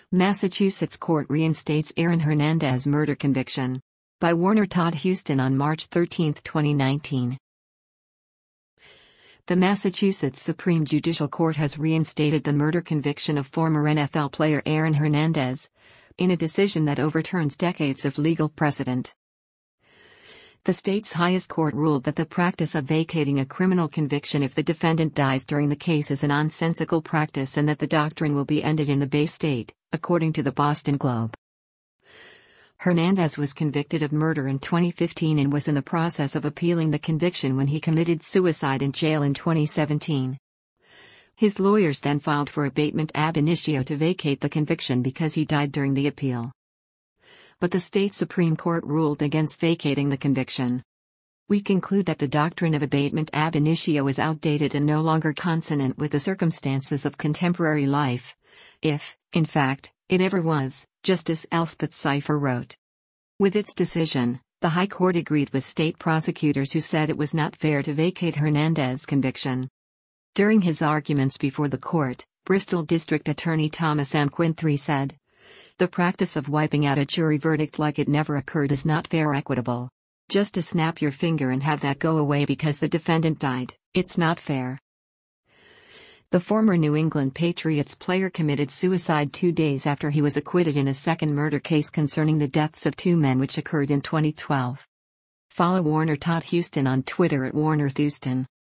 Massachusetts court reinstates Aaron Hernandez murder conviction. By Warner Todd Houston on March 13, 2019. The Massachusetts Supreme Judicial Court has reinstated the murder conviction of former NFL player Aaron Hernandez, in a decision that overturns decades of legal precedent. The state's highest court ruled that the practice of vacating a criminal conviction if the defendant dies during the case is a nonsensical practice and that the doctrine will be ended in the Bay State, according to the Boston Globe. Hernandez was convicted of murder in 2015 and was in the process of appealing the conviction when he committed suicide in jail in 2017. His lawyers then filed for abatement ab initio to vacate the conviction because he died during the appeal. But the state Supreme Court ruled against vacating the conviction. We conclude that the doctrine of abatement ab initio is outdated and no longer consonant with the circumstances of contemporary life, if, in fact, it ever was, Justice Elspeth Seifer wrote. With its decision, the High Court agreed with state prosecutors who said it was not fair to vacate Hernandez's conviction. During his arguments before the court, Bristol District Attorney Thomas M. Quinthry said, "The practice of wiping out a jury verdict like it never occurred is not fair or equitable. Just to snap your finger and have that go away because the defendant died, it's not fair." The former New England Patriots player committed suicide 2 days after he was acquitted in a second murder case concerning the deaths of 2 men which occurred in 2012. Follow Warner Todd Houston on Twitter at WarnerThouston.